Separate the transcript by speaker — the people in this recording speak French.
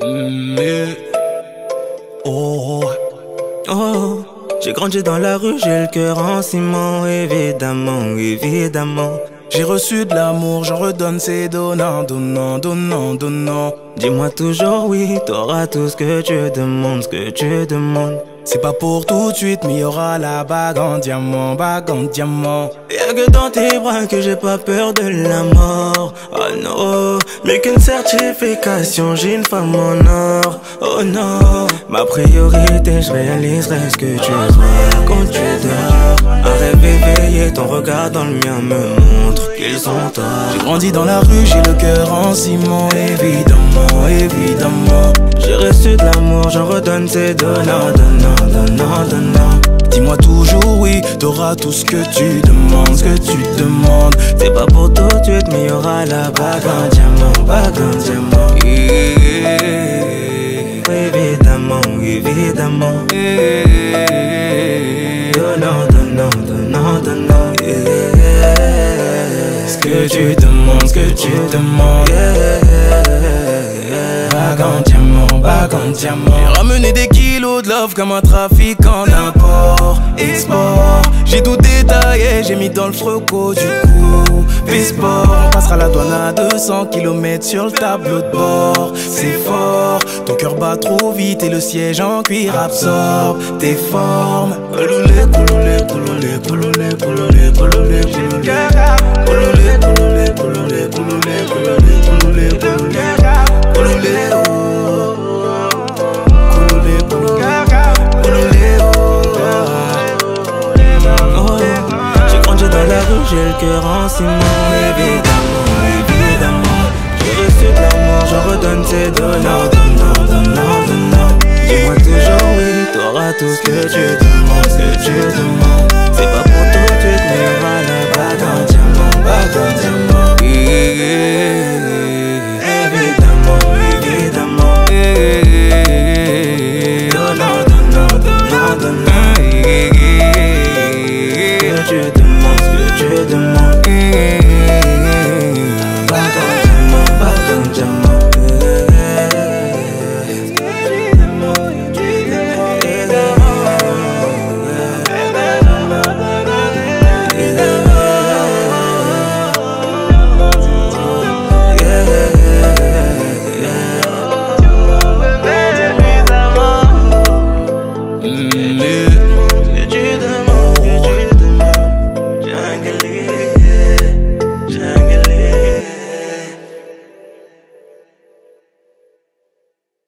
Speaker 1: Mais oh,
Speaker 2: Oh, j'ai grandi dans la rue, j'ai le cœur en ciment, évidemment, évidemment.
Speaker 1: j'ai reçu de l'amour, j'en redonne, c'est donnant, donnant, donnant, donnant.
Speaker 2: Dis-moi toujours oui, t'auras tout ce que tu demandes, ce que tu demandes.
Speaker 1: C'est pas pour tout de suite, mais y aura la bague en diamant, bague en diamant.
Speaker 2: Y'a que dans tes bras que j'ai pas peur de la mort. Oh non, mais qu'une certification, j'ai une femme en or. Oh non, ma priorité, je réaliserai ce que tu vois quand tu dors. Un rêve éveillé, ton regard dans le mien me montre qu'ils sont tard.
Speaker 1: J'ai grandi dans la rue, j'ai le cœur en ciment, évidemment, évidemment.
Speaker 2: J'ai reçu de l'amour, j'en redonne, c'est donnant, donnant, donnant, donnant.
Speaker 1: Dis-moi toujours oui, t'auras tout ce que tu demandes, ce que tu demandes.
Speaker 2: C'est pas pour tout de suite, mais y'aura la bague en diamant, bague en diamant. Évidemment, évidemment. Donnant, donnant, donnant, donnant.
Speaker 1: Ce que tu demandes, ce que tu demandes. Bague en diamant, bague en diamant. J'ai ramené des kilos de love comme un trafiquant d'import, export. J'ai tout détaillé, j'ai mis dans le froco du coup. Fais sport, on passera la douane à 200 km sur le tableau de bord. C'est fort, ton cœur bat trop vite et le siège en cuir absorbe tes formes. Couloulé, couloulé, couloulé, couloulé, couloulé, couloulé, couloulé. Couloulé, couloulé, couloulé, couloulé, couloulé, couloulé, couloulé. Couloulé, oh. Couloulé, couloulé,
Speaker 2: Oh, j'ai grandi dans la rue, j'ai le cœur en ciment, évidemment, évidemment. J'ai reçu de l'amour, j'en redonne, c'est donnant, donnant, donnant, donnant. Dis-moi toujours oui, t'auras tout ce que tu demandes, ce que tu demandes. C'est pas pour tout de suite, mais y'aura la bague en diamant, bague en diamant. Évidemment, évidemment. Donnant, donnant, donnant, donnant. Ce que tu demandes, ce que tu demandes. Bague en diamant, bague en diamant.